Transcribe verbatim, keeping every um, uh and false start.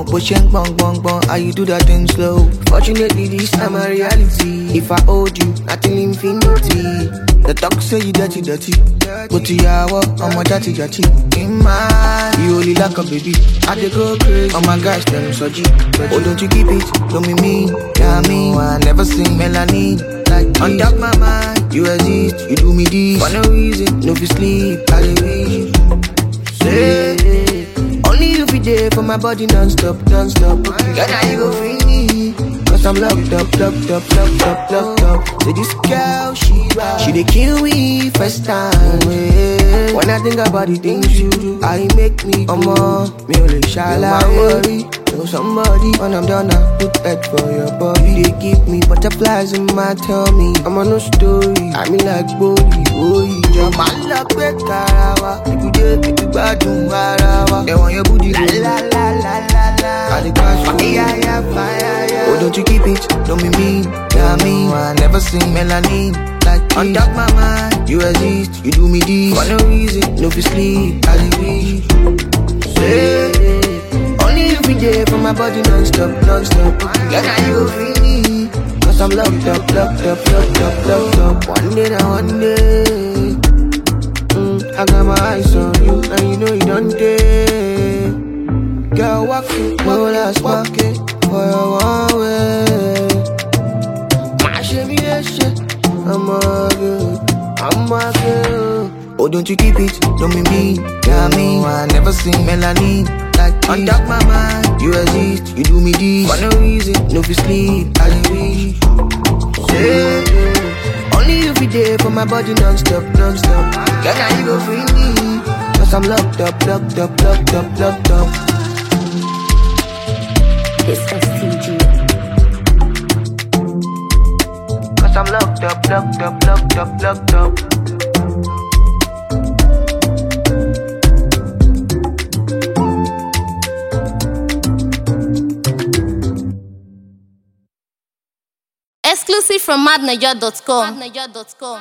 mo pushing bong bong bong. How you do that thing slow? Fortunately, this time a reality. If I hold you, nothing infinity. The talk say you dirty, dirty. But you are what? I'm a dirty, dirty. In my, you only like a baby. I dey go crazy. Oh my gosh, tell him so G. Oh, don't you keep it? Don't be mean. Yeah, I mean, I never seen melanin like this. On top my mind, you exist. You do me this for no reason. No fi sleep, I dey wish. Say, only you fi there for my body non-stop, non-stop. Girl, now you go free me. Cause I'm locked up, locked up, locked up, locked up. Say this girl, she ride. She dey kill me first time. When I think about the things you do, I make me come on. Me only shall I worry. Know somebody when I'm done, I put head for your body. They give me butterflies in my tummy. I'm on no story. I mean like body, boy. Jump my luck, break carawa. If you did, if you bad, do whatever. They want your booty, la la la la la la. I dey crash, fire, fire, fire. Oh, don't you keep it? Don't be mean, yeah I mean. I never seen melanin like this. On top my mind, you exist. You do me this for no reason, no fi sleep. I dey wish. Say, only you be there for my body non-stop, non-stop. Girl, now you go free me. Cause I'm locked up, locked up, locked up, locked up. One day, now one day, mm, I got my eyes on you, and you know you don't dare. Girl, walk it, no last walk it, for your one way. My shimmy, shit, I'm a girl, I'm a girl. Oh, don't you keep it, don't be mean, yeah I mean. I never seen melanin like this. On top my mind, you exist, you do me this for no reason, no fi sleep, I dey wish. Say, only you be there for my body non-stop, non-stop. Girl, now you go free me. Cause I'm locked up, locked up, locked up, locked up. It's S T G. Cause I'm locked up, locked up, locked up, locked up. Exclusive from madniger dot com.